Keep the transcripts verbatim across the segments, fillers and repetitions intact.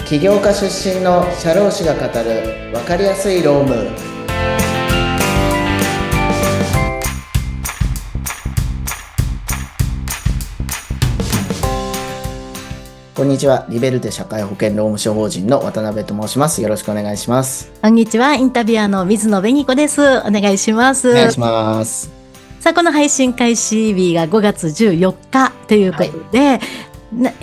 起業家出身の社労士が語る分かりやすい労務。こんにちは。リベルテ社会保険労務士法人の渡辺と申します。よろしくお願いします。 こんにちは。インタビュアーの水野紅子です。お願いします。 お願いします。 さあ、この配信開始日がごがつじゅうよっかということで、はい、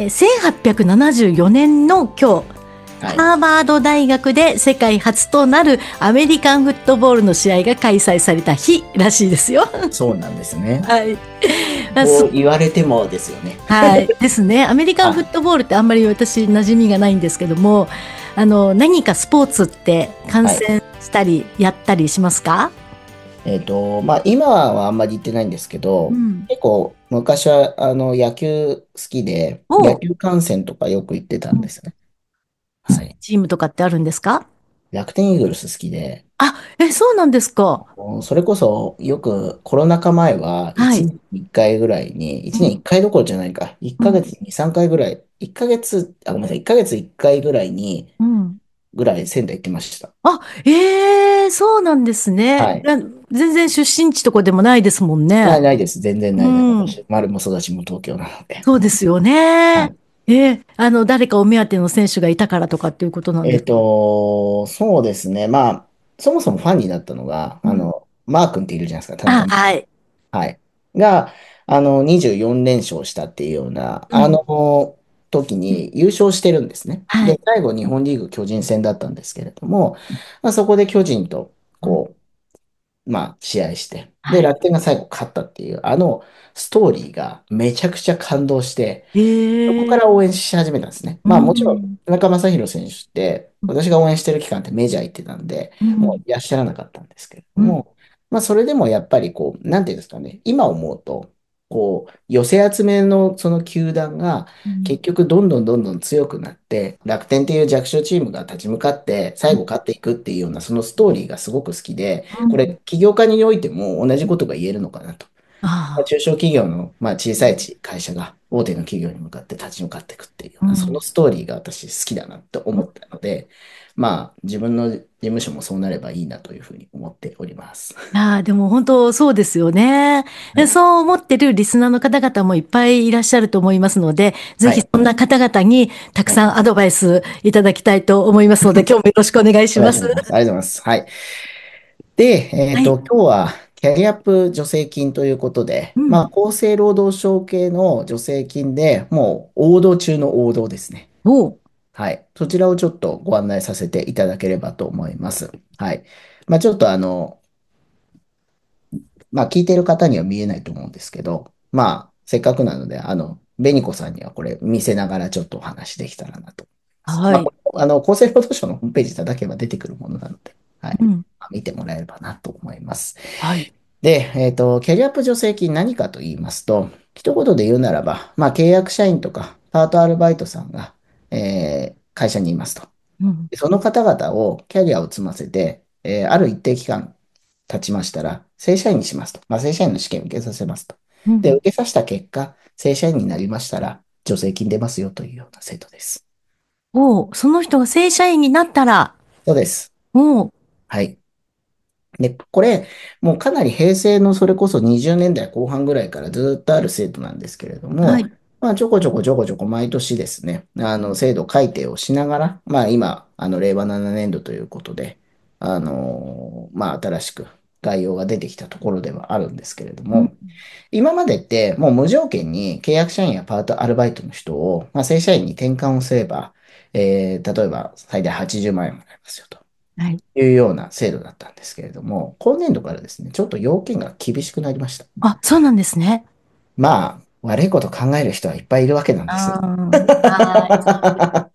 せんはっぴゃくななじゅうよねんの今日、はい、ハーバード大学で世界初となるアメリカンフットボールの試合が開催された日らしいですよ。 そうなんですね。 はい。 こう言われてもですよね。 はい。ですね。アメリカンフットボールってあんまり私馴染みがないんですけども、あの、何かスポーツって観戦したりやったりしますか？はい、 えっと、まあ、今はあんまり言ってないんですけど、うん、結構昔はあの野球好きで、野球観戦とかよく行ってたんですね。 はい。チームとかってあるんですか？ 楽天イーグルス好きで。 あ、え、そうなんですか。 それこそよくコロナ禍前はいちねんにいっかいぐらいに、はい、いちねんいっかいどころじゃないか、いっかげつにさんかいぐらい、いっかげつ、あ、ごめんなさい、いっかげついっかいぐらいに、ぐらい仙台行ってました。 あ、ええー、そうなんですね。はい、全然出身地とかでもないですもんね。 ない、ないです。全然ないです。うん、私、生まれも育ちも東京なので。 そうですよね。はい、えー、あの、誰かお目当ての選手がいたからとかっていうことなんですか？ えっと、そうですね。まあ、そもそもファンになったのが、うん、あの、マー君っているじゃないですか、田中。 はい。 はい。が、あの、にじゅうよんれんしょうしたっていうような、うん、あの、時に優勝してるんですね。はい、で、最後、日本リーグ巨人戦だったんですけれども、まあ、そこで巨人と、こう、まあ、試合して、で、楽天が最後勝ったっていう、あのストーリーがめちゃくちゃ感動して、そこから応援し始めたんですね。まあ、もちろん、田中将大選手って、私が応援してる期間ってメジャー行ってたんで、もういらっしゃらなかったんですけれども、まあ、それでもやっぱりこう、なんていうんですかね、今思うと、こう、寄せ集めのその球団が結局どんどんどんどん強くなって、楽天っていう弱小チームが立ち向かって最後勝っていくっていうようなそのストーリーがすごく好きで、これ起業家においても同じことが言えるのかなと。まあ、中小企業の、まあ、小さい会社が大手の企業に向かって立ち向かっていくっていうような、そのストーリーが私好きだなって思ったので、まあ、自分の事務所もそうなればいいなというふうに思っております。 ああ、でも本当そうですよね。はい、そう思ってるリスナーの方々もいっぱいいらっしゃると思いますので、ぜひそんな方々にたくさんアドバイスいただきたいと思いますので、今日もよろしくお願いします。 ありがとうございます。はい。で、えっと、はい、今日はキャリアアップ助成金ということで、うん、まあ、厚生労働省系の助成金でもう王道中の王道ですね。 おはい。そちらをちょっとご案内させていただければと思います。はい。まあ、ちょっとあの、まあ、聞いてる方には見えないと思うんですけど、まあ、せっかくなので、あの、紅子さんにはこれ見せながらちょっとお話できたらなと。はい。まあ、あの、厚生労働省のホームページいただければ出てくるものなので、はい。うん、見てもらえればなと思います。はい。で、えっと、キャリアアップ助成金何かと言いますと、一言で言うならば、まあ、契約社員とかパートアルバイトさんが、えー、会社にいますと。うん、その方々をキャリアを積ませて、えー、ある一定期間経ちましたら、正社員にしますと。まあ、正社員の試験を受けさせますと。で、受けさせた結果、正社員になりましたら、助成金出ますよというような制度です。 おお、その人が正社員になったら。 そうです。 おはい。で、これ、もうかなり平成のそれこそにじゅうねんだいこう半ぐらいからずっとある制度なんですけれども、はい、まあ、ちょこちょこちょこちょこ毎年ですね、あの、制度改定をしながら、まあ、今、あの、れいわななねんどということで、あの、まあ、新しく概要が出てきたところではあるんですけれども、うん、今までってもう無条件に契約社員やパート、アルバイトの人を、まあ、正社員に転換をすれば、えー、例えば最大はちじゅうまんえんもらえますよと。はい。いうような制度だったんですけれども、今年度からですね、ちょっと要件が厳しくなりました。 あ、そうなんですね。 まあ、悪いこと考える人はいっぱいいるわけなんですよ。 はい。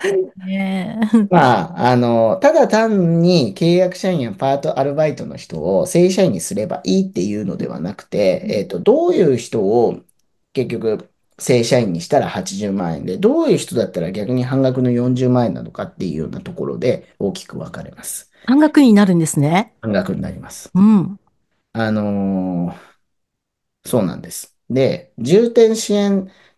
ね、 まあ、あの、ただ単に契約社員やパート、アルバイトの人を正社員にすればいいっていうのではなくて、えっと、どういう人を結局正社員にしたらはちじゅうまんえんで、どういう人だったら逆に半額のよんじゅうまんえんなのかっていうようなところで大きく分かれます。 半額になるんですね。 半額になります。 うん。 あのーそうなんです。で、重点支援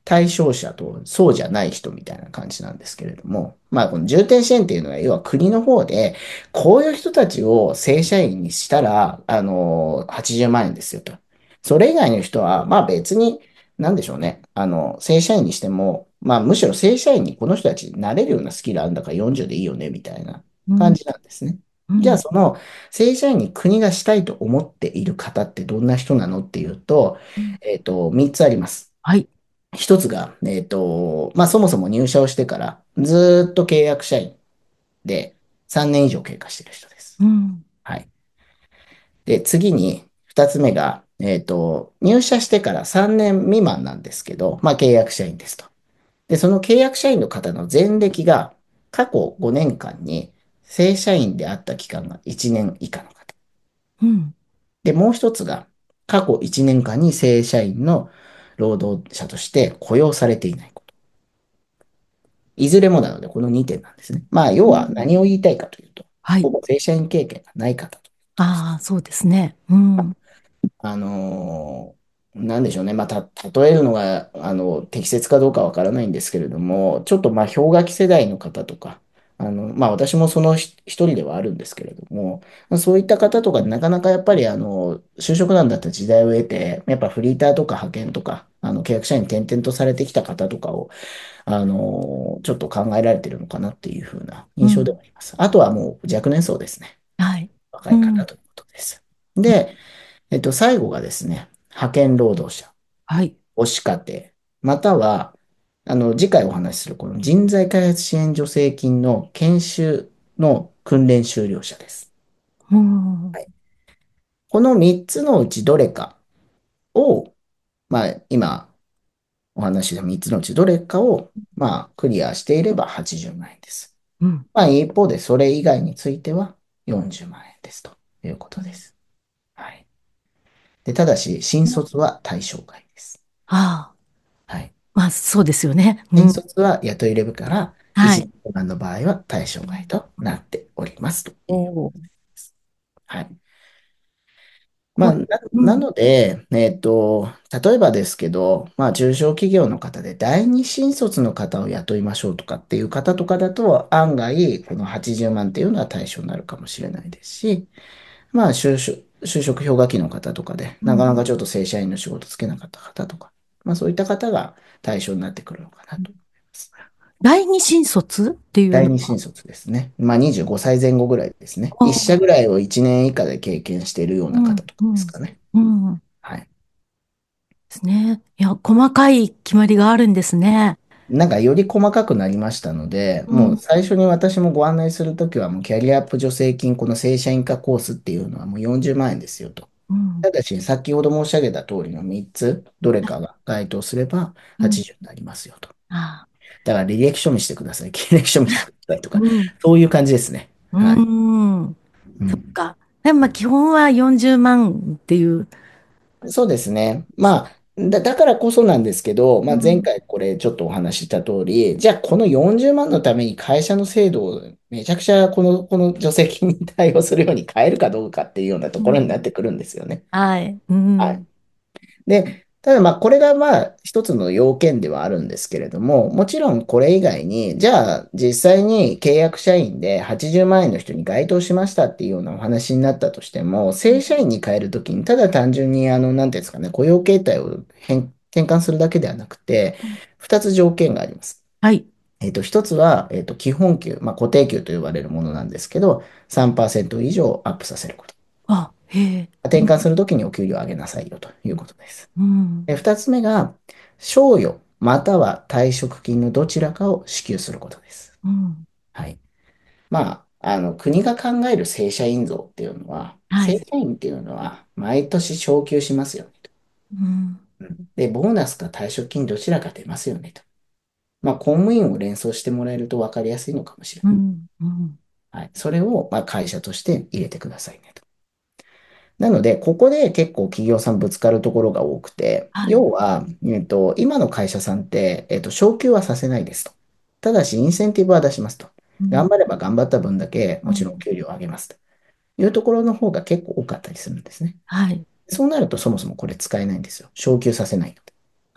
対象者とそうじゃない人みたいな感じなんですけれども、まあ、この重点支援っていうのは、要は国の方で、こういう人たちを正社員にしたら、あの、はちじゅうまん円ですよと。それ以外の人は、まあ別に、なんでしょうね。あの、正社員にしても、まあむしろ正社員にこの人たちになれるようなスキルあるんだからよんじゅうでいいよね、みたいなうん、 感じなんですね。じゃあ、 うん、 その正社員に国がしたいと思っている方ってどんな人なのっていうと、 うん。 えっと、みっつあります。 はい。 一つが、えっと、まあ、そもそも入社をしてからずーっと契約社員でさんねん以上経過している人です。 うん、 はい。で、次に、二つ目が、えっと、入社してからさんねん未満なんですけど、まあ、契約社員ですと。で、その契約社員の方の前歴が過去ごねんかんに正社員であった期間がいちねん以下の方。 うん、 で、もう一つが、過去いちねんかんに正社員の労働者として雇用されていないこと。いずれもなので、このにてんなんですね。まあ、要はうん。 何を言いたいかというと、 はい。 ほぼ正社員経験がない方ということです。 ああ、そうですね。うん、 あのーなんでしょうね。まあ、た、例えるのが、あの、適切かどうかわからないんですけれども、ちょっと、まあ、氷河期世代の方とか、あの、まあ、私もそのひ一人ではあるんですけれども、まあ、そういった方とか、なかなかやっぱり、あの、就職難だった時代を得て、やっぱフリーターとか派遣とか、あの、契約社員転々とされてきた方とかを、あの、ちょっと考えられてるのかなっていうふうな印象でうん。 はあります。あとはもう若年層ですね。 はい。 若うん。 い方ということです。で、えっと、最後がですね、派遣労働者、 はい。 母子家庭、または、あの、次回お話しするこの人材開発支援助成金の研修の訓練修了者です。 うん。 はい。このみっつのうちどれかを、まあ、今お話ししたみっつのうちどれかを、まあ、クリアしていればはちじゅうまん円です。 うん。 まあ、一方で、それ以外についてはよんじゅうまん円ですということです。はい。で、ただし、新卒は対象外です。 ああ、 はい。 まあ、そうですよね。うん。 新卒は雇い入れからはい。 いちねん未満の場合は対象外となっておりますとおいうこお。 とです。はい。まあ、 こ、 な、 うん。 なので、えっと、例えばですけど、まあ、中小企業の方で第二新卒の方を雇いましょうとかっていう方とかだと、案外、このはちじゅうまんっていうのは対象になるかもしれないですし、まあ、就職、就職氷河期の方とかで、 うん。 なかなかちょっと正社員の仕事つけなかった方とか、まあ、そういった方が対象になってくるのかなと思います。 第二新卒っていうのは、 第二新卒ですね。まあ、にじゅうごさいぜん後ぐらいですね。 あ一社ぐあ、 らいをいちねん以下で経験しているよううん、 な方とかうん、 ですかね。 うん。ではい。 すね。いや、細かい決まりがあるんですね。 なんかより細かくなりましたので、 うん、 もう最初に私もご案内するときは、もうキャリアアップ助成金、この正社員化コースっていうのはもうよんじゅうまん円ですよと。 うん、 ただし、先ほど申し上げた通りのみっつ、どれかが該当すればうん。 はちじゅうになりますよと。 ああ、 だから履歴書見せてください、経歴書見せてくださいとか、 うん、 そういう感じですね。 うはい。 ん。 うん。 そっか。でも、まあ、基本はよんじゅうまんっていう。 そうですね。まあ、だ、だからこそなんですけど、まあ、前うん、 回これちょっとお話しした通り、じゃあこのよんじゅうまんのために会社の制度をめちゃくちゃこの、この助成金に対応するように変えるかどうかっていうようなところになってくるんですよね。 はい。うはい。 ん。 で、ただまあこれがまあ一つの要件ではあるんですけれども、もちろんこれ以外に、じゃあ実際に契約社員ではちじゅうまん円の人に該当しましたっていうようなお話になったとしても、正社員に変えるときに、ただ単純にあの、なんていうんですかね、雇用形態を変、転換するだけではなくて、ふたつ条件があります。 はい。 えっと、一つは、えっと、基本給、まあ、固定給と呼ばれるものなんですけど、さんパーセント以上アップさせること。 あ、へえ。 転換するときにお給料を上げなさいよということです。 うん。 で、二つ目が、賞与または退職金のどちらかを支給することです。 うん。 はい。まあ、あの、国が考える正社員像っていうのは、 はい。 正社員っていうのは、毎年昇給しますよねと。 うん。 うん。で、ボーナスか退職金どちらか出ますよねと。まあ、公務員を連想してもらえると分かりやすいのかもしれない。 うん。うん。 はい。それを、まあ、会社として入れてくださいねと。なので、ここで結構企業さんぶつかるところが多くて、 はい。 要は、えっと、今の会社さんって、えっと、昇給はさせないですと。ただし、インセンティブは出しますと。 うん。 頑張れば頑張った分だけ、もちろんうん。 給料を上げますというところの方が結構多かったりするんですね。 はい。 そうなると、そもそもこれ使えないんですよ。昇給させないので。 あ、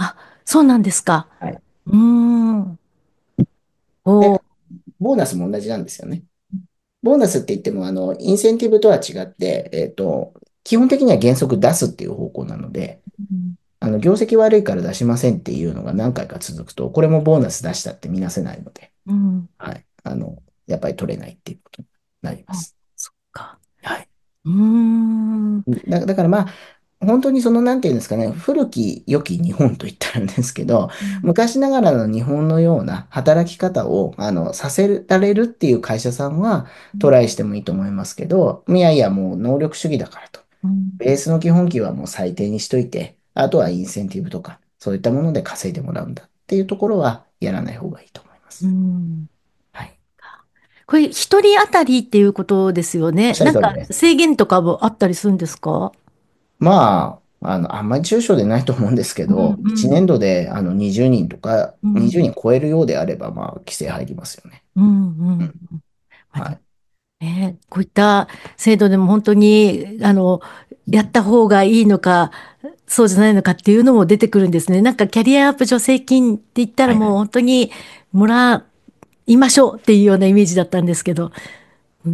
そうなんですか。 はい。 うーん。おで、 ー。 ボーナスも同じなんですよね。ボーナスって言っても、あの、インセンティブとは違って、えっと、基本的には原則出すっていう方向なので、 うん。 あの、業績悪いから出しませんっていうのが何回か続くと、これもボーナス出したって見なせないので、 うん。 はい。あの、やっぱり取れないっていうことになりまあ、 す。 そっか。 はい。 うーん。うだ、だからまあ、本当にその、なんていうんですかね、古き良き日本と言ったらんですけど、 ん。 昔ながらの日本のような働き方を、あの、させられるっていう会社さんはトライしてもいいと思いますけど、いやいや、もう能力主義だからと。 うん。 ベースの基本給はもう最低にしといて、あとはインセンティブとか、そういったもので稼いでもらうんだっていうところはやらない方がいいと思いまうす。 ん。 はい。 これ、一人当たりっていうことですよね。 おっしゃるなんか、 通りです。 制限とかもあったりするんですか？ まあ、あの、あんまり抽象でないと思うんですけうんど、いちうんねん度であのにじゅうにんとかうん。 にじゅうにん超えるようであれば、まあ、規制入りますよね。 うんうん。 うん。 まあでもはい。 ね、こういった制度でも本当に、あの、やった方がいいのか、そうじゃないのかっていうのも出てくるんですね。なんかキャリアアップ助成金って言ったらはい。 もう本当にもらいましょうっていうようなイメージだったんですけど。うん。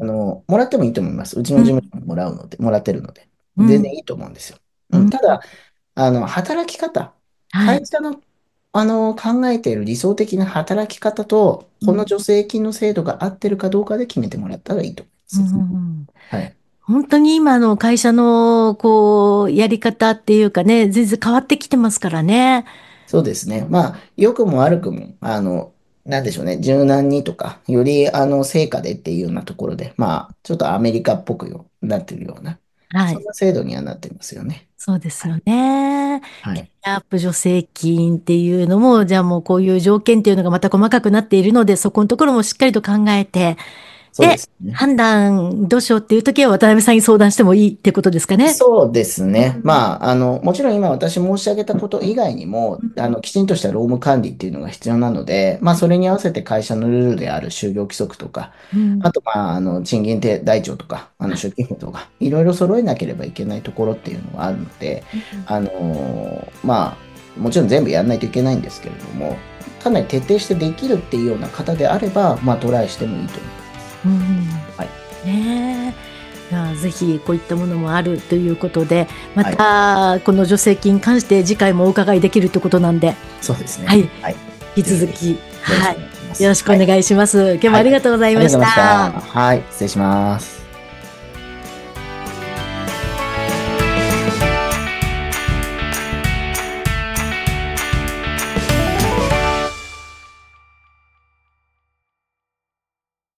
あの、もらってもいいと思います。うちのうん。 事務所ももらうので、もらってるので。 うん。 全然いいと思うんですよ。うん。 うん。 ただ、あの、働き方、 はい。 会社の、あの、考えている理想的な働き方と、 うん。 この助成金の制度が合ってるかどうかで決めてもらったらいいと思いまうん。 す。 うん。 はい。 本当に今の会社のこうやり方っていうかね、全然変わってきてますからね。 そうですね。まあ、良くも悪くも、あの、なんでしょうね、柔軟にとか、より、あの、成果でっていうようなところで、まあ、ちょっとアメリカっぽくよなってるような、 はい。 そんな制度にはなってますよね。 そうですよはい。 ね。 はい。 キャップ助成金っていうのも、じゃあもうこういう条件っていうのがまた細かくなっているので、そこのところもしっかりと考えて、 そうでで、 すね。 判断どうしようっていう時は渡辺さんに相談してもいいってことですかね。 そうですね。 うん。 まあ、あの、もちろん今私申し上げたこと以外にも、あの、きちんとした労務管理っていうのが必要なので、まあ、それに合わせて会社のルールである就業規則とか、 うん。 あと、まあ、あの、賃金手台帳とか、あの、出勤費とか、いろいろ揃えなければいけないところっていうのがあるので、 うん。 あの、まあ、もちろん全部やらないといけないんですけれども、かなり徹底してできるっていうような方であれば、まあ、トライしてもいいと思います。 うん。 はい。 ねえ。いや、ぜひこういったものもあるということで、まはい。 たこの助成金に関して次回もお伺いできるということなんで、 そうですね。 はい。 はい。 引きぜひぜひ、 続き、 よろしはい。 くお願いします。 よろしくおはい。 願いします。今日もはい。 ありがとうございありがとうございまましした。 た。 はい。失礼します。